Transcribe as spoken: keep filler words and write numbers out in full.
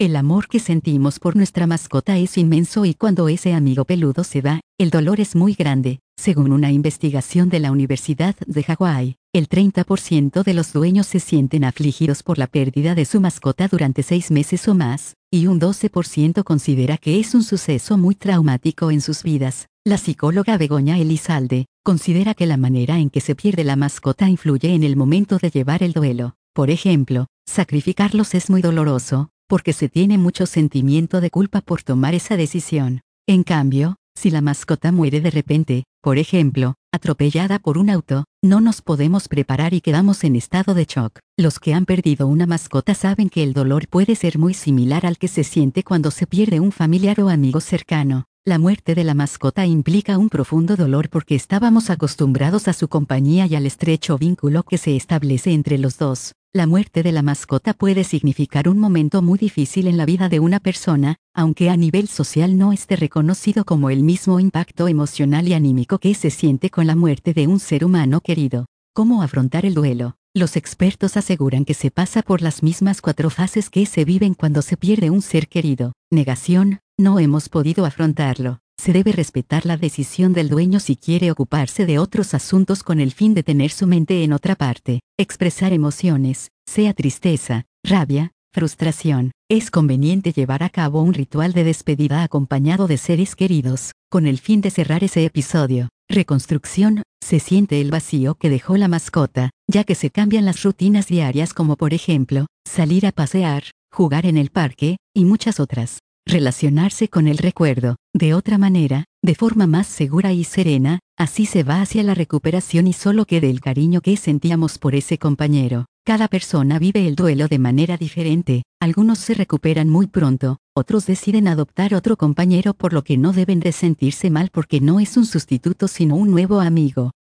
El amor que sentimos por nuestra mascota es inmenso y cuando ese amigo peludo se va, el dolor es muy grande. Según una investigación de la Universidad de Hawái, el treinta por ciento de los dueños se sienten afligidos por la pérdida de su mascota durante seis meses o más, y un doce por ciento considera que es un suceso muy traumático en sus vidas. La psicóloga Begoña Elizalde considera que la manera en que se pierde la mascota influye en el momento de llevar el duelo. Por ejemplo, sacrificarlos es muy doloroso, porque se tiene mucho sentimiento de culpa por tomar esa decisión. En cambio, si la mascota muere de repente, por ejemplo, atropellada por un auto, no nos podemos preparar y quedamos en estado de shock. Los que han perdido una mascota saben que el dolor puede ser muy similar al que se siente cuando se pierde un familiar o amigo cercano. La muerte de la mascota implica un profundo dolor porque estábamos acostumbrados a su compañía y al estrecho vínculo que se establece entre los dos. La muerte de la mascota puede significar un momento muy difícil en la vida de una persona, aunque a nivel social no esté reconocido como el mismo impacto emocional y anímico que se siente con la muerte de un ser humano querido. ¿Cómo afrontar el duelo? Los expertos aseguran que se pasa por las mismas cuatro fases que se viven cuando se pierde un ser querido. Negación: no hemos podido afrontarlo. Se debe respetar la decisión del dueño si quiere ocuparse de otros asuntos con el fin de tener su mente en otra parte. Expresar emociones, sea tristeza, rabia, frustración. Es conveniente llevar a cabo un ritual de despedida acompañado de seres queridos, con el fin de cerrar ese episodio. Reconstrucción: se siente el vacío que dejó la mascota, ya que se cambian las rutinas diarias como por ejemplo, salir a pasear, jugar en el parque, y muchas otras. Relacionarse con el recuerdo, de otra manera, de forma más segura y serena, así se va hacia la recuperación y solo quede el cariño que sentíamos por ese compañero. Cada persona vive el duelo de manera diferente, algunos se recuperan muy pronto, otros deciden adoptar otro compañero por lo que no deben de sentirse mal porque no es un sustituto sino un nuevo amigo.